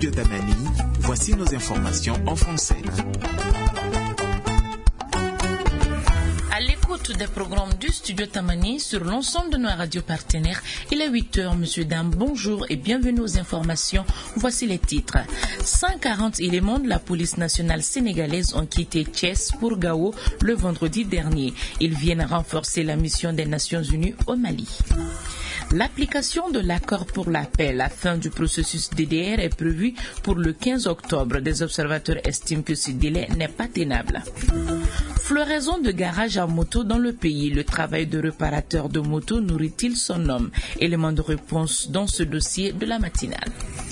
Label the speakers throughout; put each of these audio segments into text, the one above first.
Speaker 1: Studio Tamani, voici nos informations en français.
Speaker 2: À l'écoute des programmes du Studio Tamani sur l'ensemble de nos radios partenaires, il est 8h, monsieur, dame, bonjour et bienvenue aux informations. Voici les titres. 140 éléments de la police nationale sénégalaise ont quitté Thiès pour Gao le vendredi dernier. Ils viennent renforcer la mission des Nations Unies au Mali. L'application de l'accord pour la paix, la fin du processus DDR est prévue pour le 15 octobre. Des observateurs estiment que ce délai n'est pas tenable. Floraison de garages à moto dans le pays. Le travail de réparateur de moto nourrit-il son homme? Élément de réponse dans ce dossier de la matinale.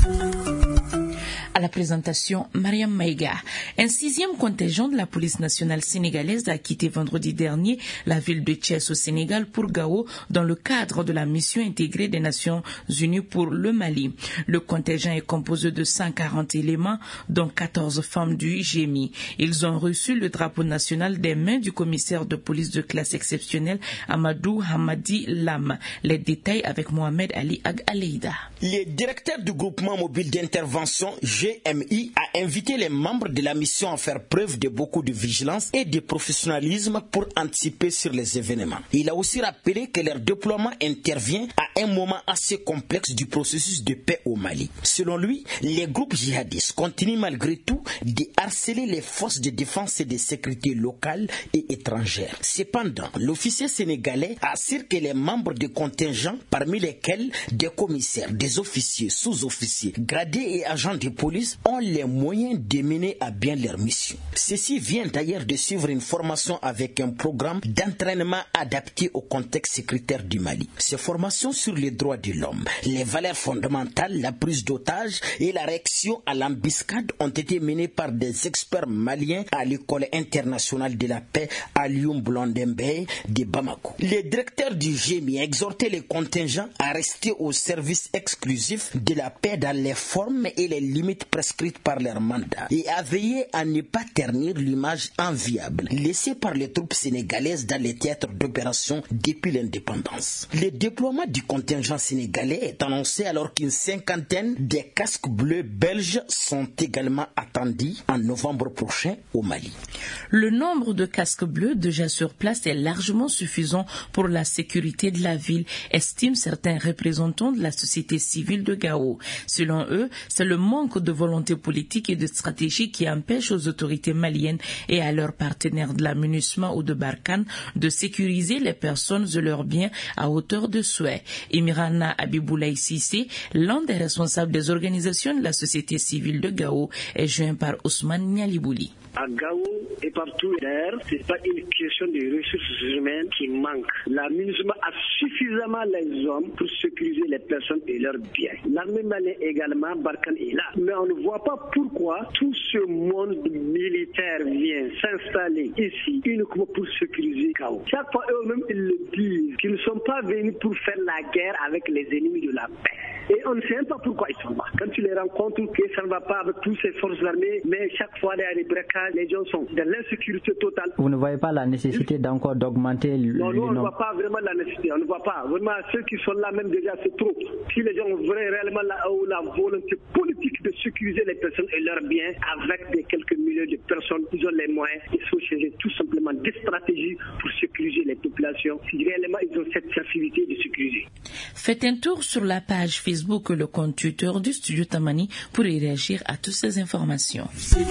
Speaker 2: À la présentation, Mariam Maïga. Un 6e contingent de la police nationale sénégalaise a quitté vendredi dernier la ville de Thiès au Sénégal pour Gao dans le cadre de la mission intégrée des Nations Unies pour le Mali. Le contingent est composé de 140 éléments, dont 14 femmes du GMI. Ils ont reçu le drapeau national des mains du commissaire de police de classe exceptionnelle Amadou Hamadi Lam. Les détails avec Mohamed Ali Ag Aleida.
Speaker 3: Le directeur du groupement mobile d'intervention GMI a invité les membres de la mission à faire preuve de beaucoup de vigilance et de professionnalisme pour anticiper sur les événements. Il a aussi rappelé que leur déploiement intervient à un moment assez complexe du processus de paix au Mali. Selon lui, les groupes djihadistes continuent malgré tout de harceler les forces de défense et de sécurité locales et étrangères. Cependant, l'officier sénégalais assure que les membres du contingent, parmi lesquels des commissaires, des officiers, sous-officiers, gradés et agents de police, ont les moyens de mener à bien leur mission. Ceci vient d'ailleurs de suivre une formation avec un programme d'entraînement adapté au contexte sécuritaire du Mali. Ces formations sur les droits de l'homme, les valeurs fondamentales, la prise d'otages et la réaction à l'embuscade ont été menées par des experts maliens à l'école internationale de la paix à Lyon Blondembe de Bamako. Le directeur du GMI a exhorté les contingents à rester au service exclusif de la paix dans les formes et les limites prescrites par leur mandat et à veiller à ne pas ternir l'image enviable laissée par les troupes sénégalaises dans les théâtres d'opération depuis l'indépendance. Le déploiement du contingent sénégalais est annoncé alors qu'une 50aine de casques bleus belges sont également attendus en novembre prochain au Mali.
Speaker 2: Le nombre de casques bleus déjà sur place est largement suffisant pour la sécurité de la ville, estiment certains représentants de la société civile de Gao. Selon eux, c'est le manque de volonté politique et de stratégie qui empêche aux autorités maliennes et à leurs partenaires de la MINUSMA ou de Barkhane de sécuriser les personnes et leurs biens à hauteur de souhait. Imirana Abiboulaye Sissé, l'un des responsables des organisations de la société civile de Gao, est joint par Ousmane Nialibouli.
Speaker 4: À Gao et partout d'ailleurs, c'est pas une question de ressources humaines qui manque. La MINUSMA a suffisamment les hommes pour sécuriser les personnes et leurs biens. L'armée malienne également, Barkhane est là. Mais on ne voit pas pourquoi tout ce monde militaire vient s'installer ici uniquement pour sécuriser Gao. Chaque fois eux-mêmes ils le disent qu'ils ne sont pas venus pour faire la guerre avec les ennemis de la paix. Et on ne sait même pas pourquoi ils sont là. Quand tu les rencontres, que ça ne va pas avec toutes ces forces armées, mais chaque fois il y a des braquages, les gens sont dans l'insécurité totale.
Speaker 5: Vous ne voyez pas la nécessité d'encore d'augmenter le
Speaker 4: nombre? Non, on ne voit pas vraiment la nécessité. On ne voit pas. Vraiment, ceux qui sont là même déjà, c'est trop. Si les gens ont réellement la volonté politique de sécuriser les personnes et leurs biens avec des quelques milliers de personnes, ils ont les moyens. Il faut changer tout simplement des stratégies pour sécuriser les populations. Si réellement ils ont cette facilité de sécuriser.
Speaker 2: Faites un tour sur la page Facebook, le compte Twitter du Studio Tamani pour y réagir à toutes ces informations.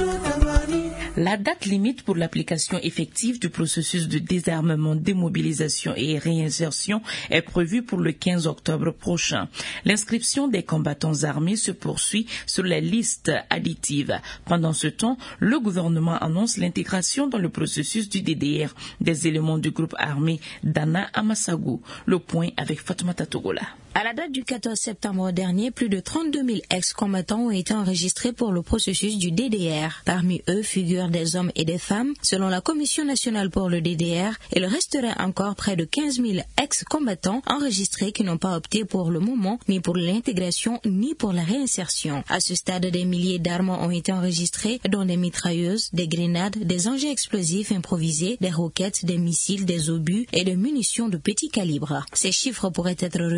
Speaker 2: La date limite pour l'application effective du processus de désarmement, démobilisation et réinsertion est prévue pour le 15 octobre prochain. L'inscription des combattants armés se poursuit sur les listes additives. Pendant ce temps, le gouvernement annonce l'intégration dans le processus du DDR des éléments du groupe armé Dana Amasagu. Le point avec Fatoumata Togola.
Speaker 6: À la date du 14 septembre dernier, plus de 32 000 ex-combattants ont été enregistrés pour le processus du DDR. Parmi eux figurent des hommes et des femmes. Selon la Commission nationale pour le DDR, il resterait encore près de 15 000 ex-combattants enregistrés qui n'ont pas opté pour le moment ni pour l'intégration ni pour la réinsertion. À ce stade, des milliers d'armes ont été enregistrées, dont des mitrailleuses, des grenades, des engins explosifs improvisés, des roquettes, des missiles, des obus et des munitions de petit calibre. Ces chiffres pourraient être revus à la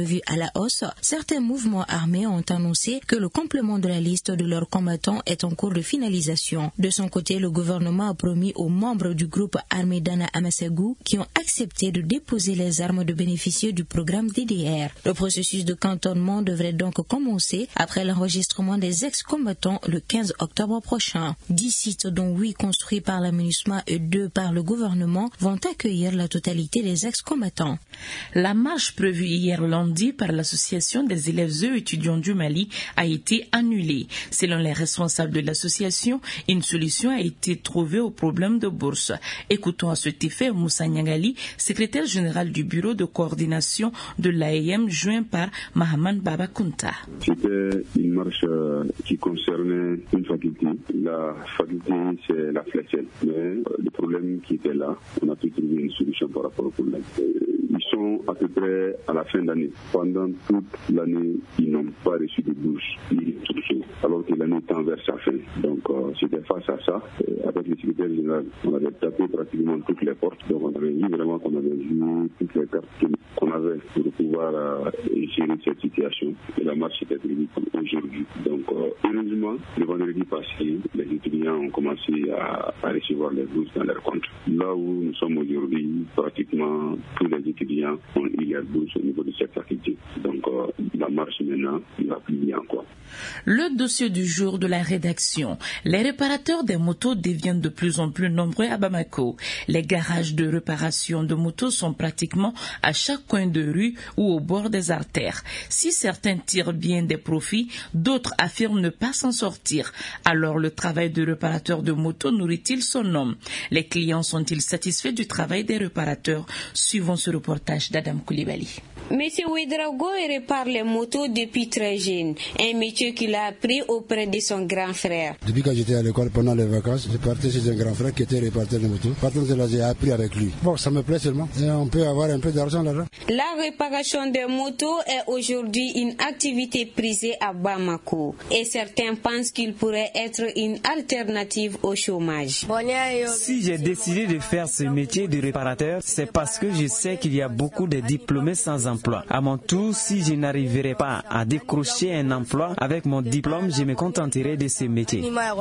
Speaker 6: la hausse, certains mouvements armés ont annoncé que le complément de la liste de leurs combattants est en cours de finalisation. De son côté, le gouvernement a promis aux membres du groupe armé d'Anna Amasegou qui ont accepté de déposer les armes de bénéficier du programme DDR. Le processus de cantonnement devrait donc commencer après l'enregistrement des ex-combattants le 15 octobre prochain. 10 sites, dont 8 construits par la MINUSMA et 2 par le gouvernement, vont accueillir la totalité des ex-combattants.
Speaker 2: La marche prévue hier lundi par l'association des élèves et étudiants du Mali a été annulée. Selon les responsables de l'association, une solution a été trouvée au problème de bourse. Écoutons à cet effet Moussa Nyangali, secrétaire général du bureau de coordination de l'AEM, joint par Mahaman Baba Kunta.
Speaker 7: C'était une marche qui concernait une faculté. La faculté, c'est la Fléchelle. Mais le problème qui était là, on a pu trouver une solution par rapport au problème. Ils sont à peu près à la fin d'année. Pendant toute l'année, ils n'ont pas reçu de bourse ni de solution, alors que l'année tend vers sa fin. Donc, c'était face à ça. Avec le secrétaire général, on avait tapé pratiquement toutes les portes. Donc, on avait vu vraiment qu'on avait joué toutes les cartes qu'on avait pour pouvoir gérer cette situation. Et la marche était prévue pour aujourd'hui. Donc, heureusement, le vendredi passé, les étudiants ont commencé à recevoir les bourses dans leur compte. Là où nous sommes aujourd'hui, pratiquement tous les étudiants ont eu leurs bourses au niveau de cette faculté. Donc, la marche maintenant, il va plus bien encore.
Speaker 2: Le dossier du jour de la rédaction. Les réparateurs des motos deviennent de plus en plus nombreux à Bamako. Les garages de réparation de motos sont pratiquement à chaque coin de rue ou au bord des artères. Si certains tirent bien des profits, d'autres affirment ne pas s'en sortir. Alors le travail de réparateur de motos nourrit-il son homme? Les clients sont-ils satisfaits du travail des réparateurs? Suivons ce reportage d'Adam Koulibaly.
Speaker 8: Monsieur Ouedraogo répare les motos depuis très jeune, un métier qu'il a appris auprès de son grand frère.
Speaker 9: Depuis que j'étais à l'école pendant les vacances, je partais chez un grand frère qui était réparateur de motos. Partant de là, j'ai appris avec lui. Bon, ça me plaît seulement. Et on peut avoir un peu d'argent là-dedans.
Speaker 8: La réparation des motos est aujourd'hui une activité prisée à Bamako. Et certains pensent qu'il pourrait être une alternative au chômage.
Speaker 10: Si j'ai décidé de faire ce métier de réparateur, c'est parce que je sais qu'il y a beaucoup de diplômés sans emploi. À mon tour, si je n'arriverai pas à décrocher un emploi avec mon diplôme, je me contenterai de ce métier.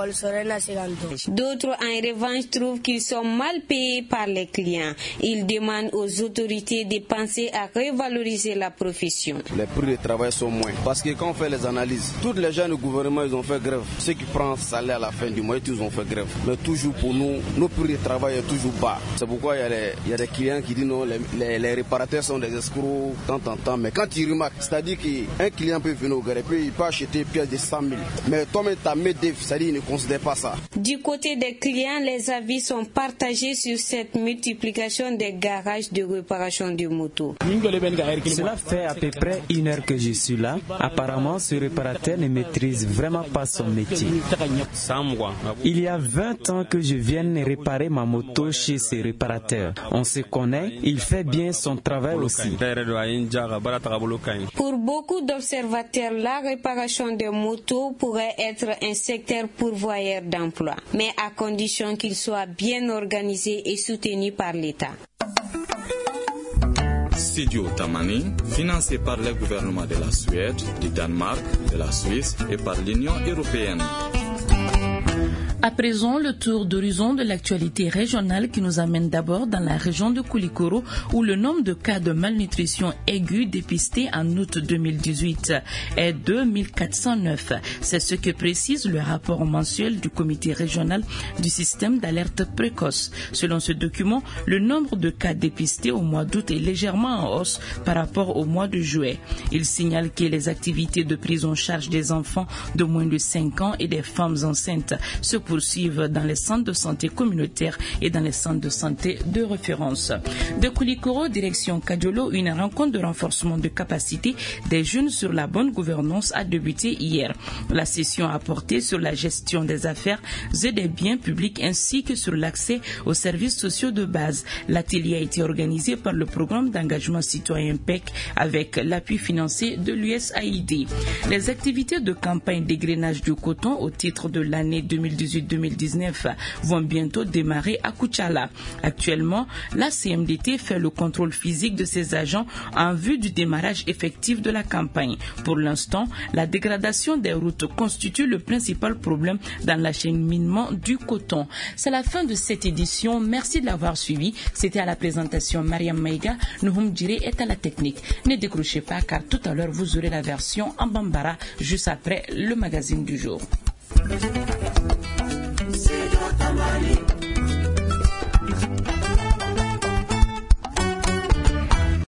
Speaker 8: D'autres, en revanche, trouvent qu'ils sont mal payés par les clients. Ils demandent aux autorités de penser à revaloriser la profession.
Speaker 11: Les prix de travail sont moins. Parce que quand on fait les analyses, tous les gens du gouvernement, ils ont fait grève. Ceux qui prennent salaire à la fin du mois, ils ont fait grève. Mais toujours pour nous, nos prix de travail sont toujours bas. C'est pourquoi il y a des clients qui disent non, les réparateurs sont des escrocs. Temps, mais quand tu remarques, c'est-à-dire qu'un client peut venir au gare et puis il peut acheter une pièce de 100 000. Mais toi-même, ta main-d'œuvre, c'est-à-dire il ne considère pas ça.
Speaker 8: Du côté des clients, les avis sont partagés sur cette multiplication des garages de réparation de motos.
Speaker 10: Cela fait à peu près 1 heure que je suis là. Apparemment, ce réparateur ne maîtrise vraiment pas son métier. Il y a 20 ans que je viens réparer ma moto chez ce réparateur. On se connaît, il fait bien son travail aussi.
Speaker 8: Pour beaucoup d'observateurs, la réparation des motos pourrait être un secteur pourvoyeur d'emploi, mais à condition qu'il soit bien organisé et soutenu par l'État.
Speaker 12: Studio Tamani, financé par le gouvernement de la Suède, du Danemark, de la Suisse et par l'Union européenne.
Speaker 2: À présent, le tour d'horizon de l'actualité régionale qui nous amène d'abord dans la région de Koulikoro où le nombre de cas de malnutrition aiguë dépistés en août 2018 est de 1409. C'est ce que précise le rapport mensuel du comité régional du système d'alerte précoce. Selon ce document, le nombre de cas dépistés au mois d'août est légèrement en hausse par rapport au mois de juillet. Il signale que les activités de prise en charge des enfants de moins de 5 ans et des femmes enceintes se poursuivent dans les centres de santé communautaires et dans les centres de santé de référence. De Koulikoro, direction Kadiolo, une rencontre de renforcement de capacité des jeunes sur la bonne gouvernance a débuté hier. La session a porté sur la gestion des affaires et des biens publics ainsi que sur l'accès aux services sociaux de base. L'atelier a été organisé par le programme d'engagement citoyen PEC avec l'appui financier de l'USAID. Les activités de campagne d'égrenage du coton au titre de l'année 2018 2019 vont bientôt démarrer à Koutchala. Actuellement, la CMDT fait le contrôle physique de ses agents en vue du démarrage effectif de la campagne. Pour l'instant, la dégradation des routes constitue le principal problème dans l'acheminement du coton. C'est la fin de cette édition. Merci de l'avoir suivi. C'était à la présentation Mariam Maïga. Nouhoum Djiré est à la technique. Ne décrochez pas car tout à l'heure vous aurez la version en Bambara juste après le magazine du jour.